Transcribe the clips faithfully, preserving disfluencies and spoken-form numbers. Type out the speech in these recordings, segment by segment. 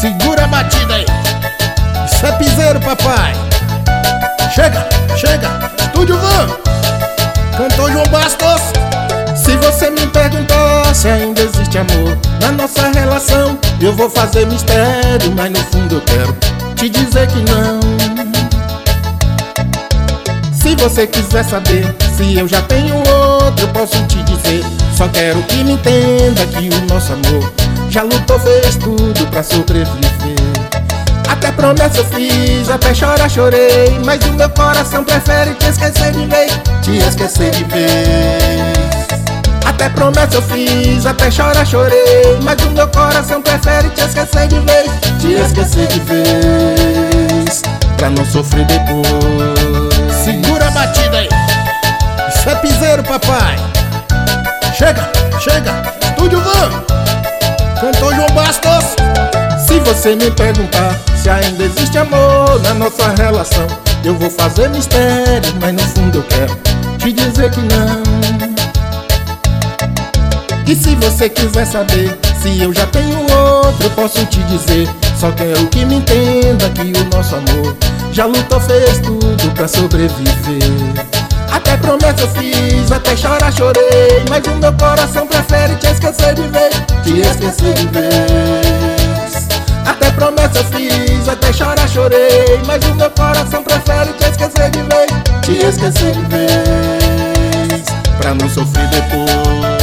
Segura a batida aí. Isso é piseiro, papai. Chega, chega, Estúdio Van. Cantor João Bastos. Se você me perguntar se ainda existe amor na nossa relação, eu vou fazer mistério, mas no fundo eu quero te dizer que não. Se você quiser saber se eu já tenho outro, eu posso te dizer. Só quero que me entenda que o nosso amor já lutou, fez tudo pra sobreviver. Até promessa eu fiz, até chorar chorei, mas o meu coração prefere te esquecer de vez, te esquecer de vez. Até promessa eu fiz, até chorar chorei, mas o meu coração prefere te esquecer de vez, te esquecer de vez, pra não sofrer depois. Segura a batida aí. Isso é piseiro, papai. Chega, chega, Estúdio Van. Cantor João Bastos. Se você me perguntar se ainda existe amor na nossa relação, eu vou fazer mistério, mas no fundo eu quero te dizer que não. E se você quiser saber se eu já tenho outro, eu posso te dizer. Só quero que me entenda que o nosso amor já lutou, fez tudo pra sobreviver. Até promessa eu fiz, até chorar chorei, mas o meu coração prefere te esquecer de vez, te esquecer de vez. Até promessa eu fiz, até chorar chorei, mas o meu coração prefere te esquecer de vez, te esquecer de vez, pra não sofrer depois.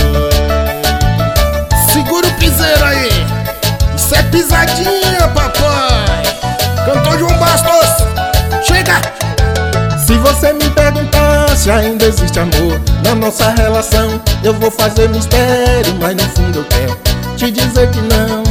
Segura o piseiro aí. Isso é pisadinha, papai. Cantor João Bastos. Chega. Se você me perguntar se ainda existe amor na nossa relação, eu vou fazer mistério, mas no fundo eu quero te dizer que não.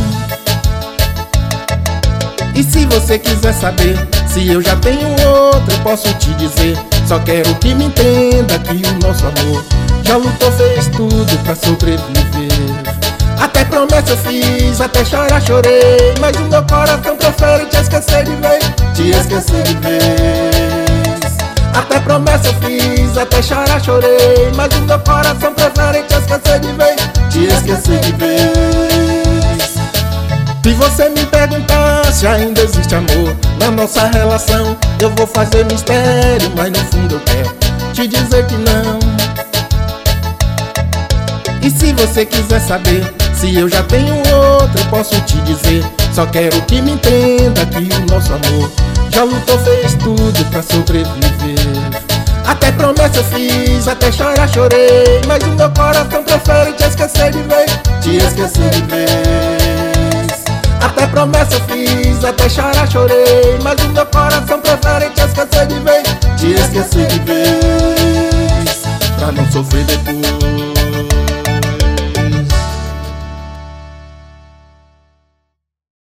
E se você quiser saber se eu já tenho outro, eu posso te dizer. Só quero que me entenda que o nosso amor já lutou, fez tudo pra sobreviver. Até promessa eu fiz, até chorar chorei, mas o meu coração prefere te esquecer de vez, te esquecer de vez. Até promessa eu fiz, até chorar chorei, mas o meu coração prefere te esquecer de vez, te esquecer de vez. Se você me perguntar se ainda existe amor na nossa relação, eu vou fazer mistério, mas no fundo eu quero te dizer que não. E se você quiser saber se eu já tenho outro, eu posso te dizer. Só quero que me entenda que o nosso amor já lutou, fez tudo pra sobreviver. Até promessa eu fiz, até chorar chorei, mas o meu coração prefere te esquecer de vez, te esquecer de vez. Até promessa eu fiz, até chorar chorei, mas o meu coração prefere te esquecer de vez, te esquecer de vez, pra não sofrer depois.